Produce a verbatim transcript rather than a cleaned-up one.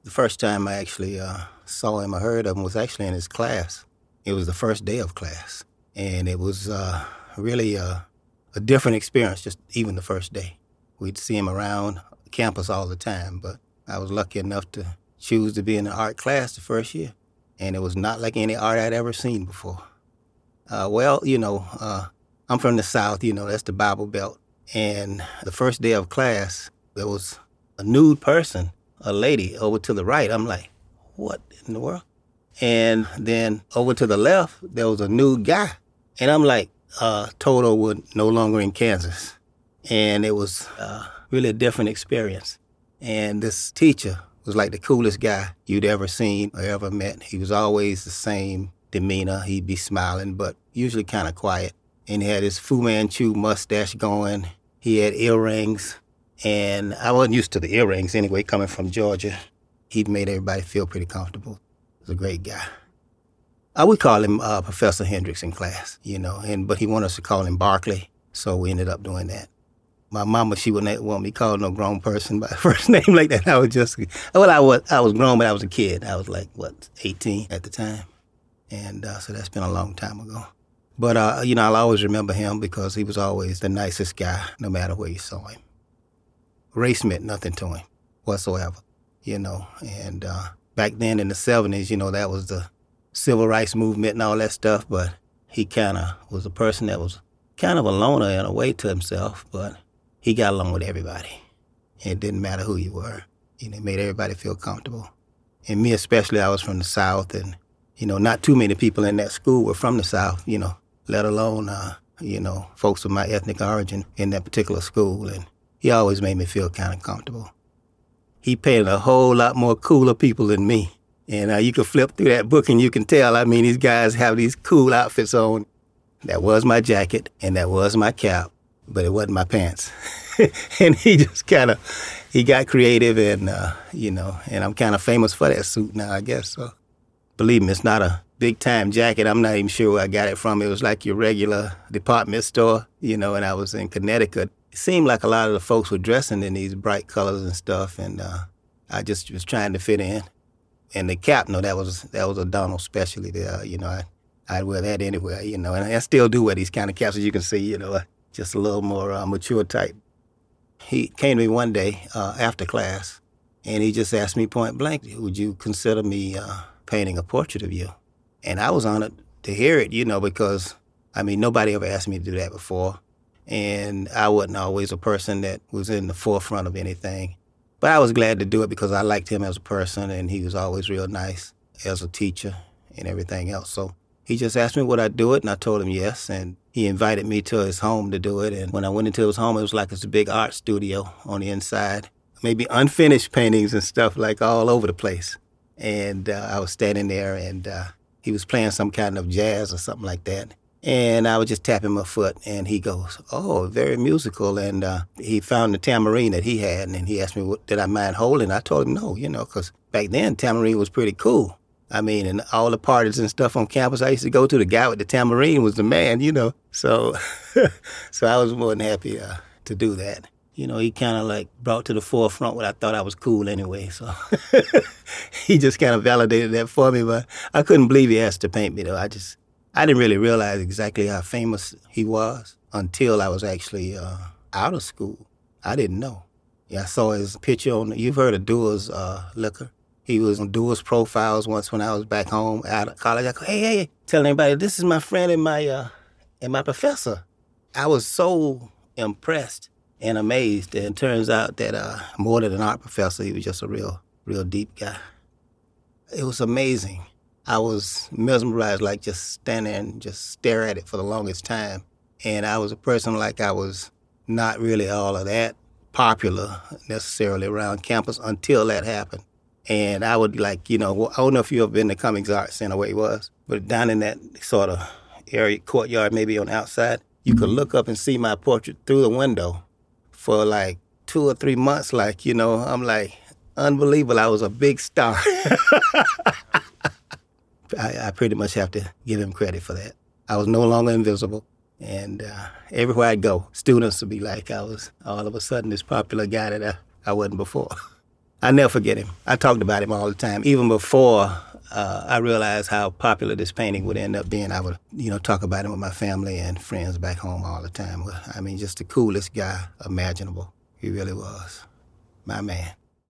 The first time I actually uh, saw him or heard of him was actually in his class. It was the first day of class, and it was uh, really uh, a different experience, just even the first day. We'd see him around campus all the time, but I was lucky enough to choose to be in the art class the first year, and it was not like any art I'd ever seen before. Uh, well, you know, uh, I'm from the South, you know, that's the Bible Belt, and the first day of class, there was a nude person, a lady, over to the right. I'm like, what in the world? And then over to the left, there was a nude guy. And I'm like, uh, Toto was no longer in Kansas. And it was uh, really a different experience. And this teacher was like the coolest guy you'd ever seen or ever met. He was always the same demeanor. He'd be smiling, but usually kind of quiet. And he had his Fu Manchu mustache going. He had earrings. And I wasn't used to the earrings anyway, coming from Georgia. He made everybody feel pretty comfortable. He was a great guy. I would call him uh, Professor Hendricks in class, you know, and but he wanted us to call him Barkley, so we ended up doing that. My mama, she wouldn't want me called no grown person by first name like that. I was just, well, I was I was grown, but I was a kid. I was like, what, eighteen at the time? And uh, so that's been a long time ago. But, uh, you know, I'll always remember him because he was always the nicest guy, no matter where you saw him. Race meant nothing to him whatsoever, you know. And uh, back then in the seventies, you know, that was the civil rights movement and all that stuff, but he kind of was a person that was kind of a loner in a way to himself, but he got along with everybody. It didn't matter who you were. You know, it made everybody feel comfortable. And me especially, I was from the South, and, you know, not too many people in that school were from the South, you know, let alone, uh, you know, folks of my ethnic origin in that particular school, and he always made me feel kind of comfortable. He painted a whole lot more cooler people than me. And uh, you can flip through that book and you can tell, I mean, these guys have these cool outfits on. That was my jacket and that was my cap, but it wasn't my pants. And he just kind of, he got creative and, uh, you know, and I'm kind of famous for that suit now, I guess. So believe me, it's not a big-time jacket. I'm not even sure where I got it from. It was like your regular department store, you know, and I was in Connecticut. It seemed like a lot of the folks were dressing in these bright colors and stuff, and uh, I just was trying to fit in. And the cap, no, that was that was a Donald specialty. Uh, you know, I, I'd wear that anywhere, you know, and I still do wear these kind of caps, as you can see, you know, just a little more uh, mature type. He came to me one day uh, after class, and he just asked me point blank, would you consider me uh, painting a portrait of you? And I was honored to hear it, you know, because, I mean, nobody ever asked me to do that before. And I wasn't always a person that was in the forefront of anything. But I was glad to do it because I liked him as a person, and he was always real nice as a teacher and everything else. So he just asked me would I do it, and I told him yes. And he invited me to his home to do it. And when I went into his home, it was like it's a big art studio on the inside. Maybe unfinished paintings and stuff like all over the place. And uh, I was standing there, and uh, he was playing some kind of jazz or something like that. And I was just tapping my foot, and he goes, oh, very musical. And uh, he found the tambourine that he had, and he asked me, what, did I mind holding? I told him no, you know, because back then, tambourine was pretty cool. I mean, and all the parties and stuff on campus I used to go to, the guy with the tambourine was the man, you know. So so I was more than happy uh, to do that. You know, he kind of like brought to the forefront what I thought I was cool anyway. So he just kind of validated that for me, but I couldn't believe he asked to paint me, though. I just... I didn't really realize exactly how famous he was until I was actually uh, out of school. I didn't know. Yeah, I saw his picture on, you've heard of Dewar's uh, Liquor. He was on Dewar's profiles once when I was back home out of college. I go, hey, hey, telling everybody, this is my friend and my, uh, and my professor. I was so impressed and amazed. And it turns out that uh, more than an art professor, he was just a real, real deep guy. It was amazing. I was mesmerized, like just standing and just stare at it for the longest time. And I was a person like I was not really all of that popular necessarily around campus until that happened. And I would like, you know, I don't know if you've ever been to Cummings Art Center where he was, but down in that sort of area, courtyard, maybe on the outside, you could look up and see my portrait through the window for like two or three months. Like, you know, I'm like, unbelievable. I was a big star. I, I pretty much have to give him credit for that. I was no longer invisible. And uh, everywhere I'd go, students would be like, I was all of a sudden this popular guy that I, I wasn't before. I never forget him. I talked about him all the time. Even before uh, I realized how popular this painting would end up being, I would, you know, talk about him with my family and friends back home all the time. I mean, just the coolest guy imaginable. He really was. My man.